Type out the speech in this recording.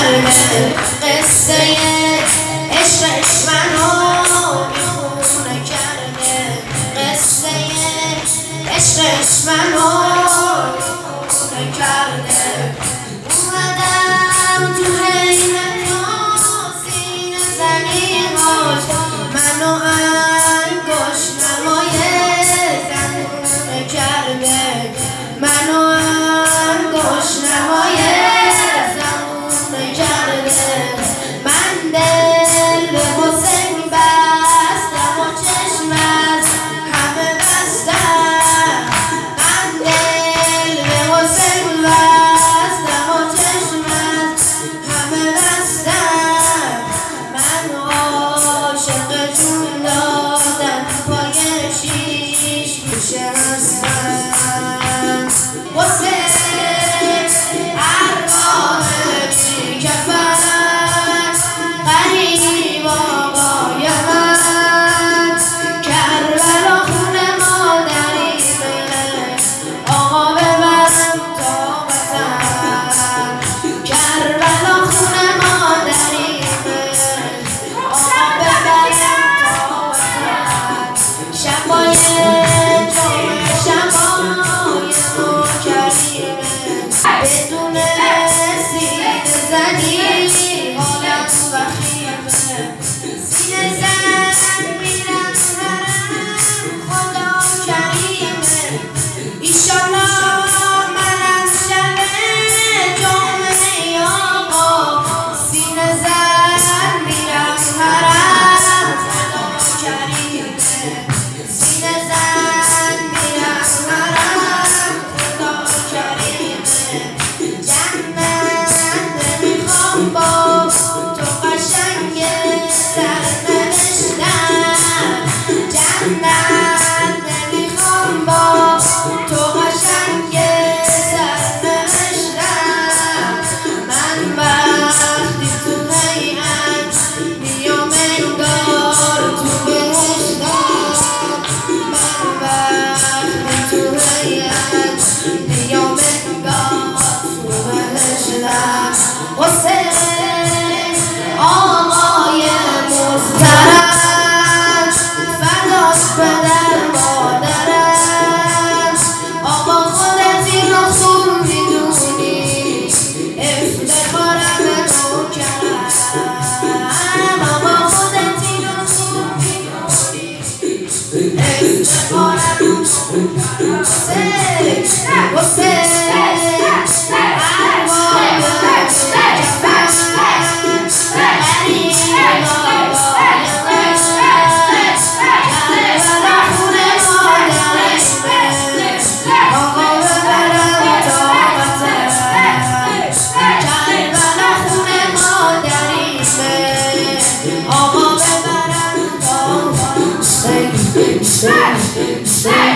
کرده قصه عشقش منو بیخونه کرده قصه عشقش منو بیخونه کرده اومدم تو حیرت و سینه زنی باش منو انگوش نمای زنونه کرده منو انگوش نمای زنونه کرده من دل به حسین بستم و چشم از همه بستم من دل به حسین بستم و چشم از همه بستم من عاشق جون دادم پای شیش میشه هستم حسین ارباب بی کفن غریب آقای من کربلا خونه مادریمه آقا ببرم تا وطن کربلا خونه مادریمه آقا ببرم تا وطن شبای جمعه شبای نوکریمه بدون سینه زنی حالم وخیمه سینه زن میرم حرم خدا کریمه ایشالله منم شب جمعه آقا سینه زن میرم حرم خدا کریمه سینه زن میرم حرم خدا کریمه جنت نمیخوام با تو قشنگ سرنوشتم جنت نمیخوام با تو قشنگ سرنوشتم من وقتی تو هیئت میام انگار تو بهشتم من وقتی تو هیئت میام انگار تو بهشتم حسین آقای محترم فداش پدر مادرم آقا خودت اینو خوب میدونی افتخارم به نوکرم آقا خودت اینو خوب میدونی افتخارم به نوکرم حسین Say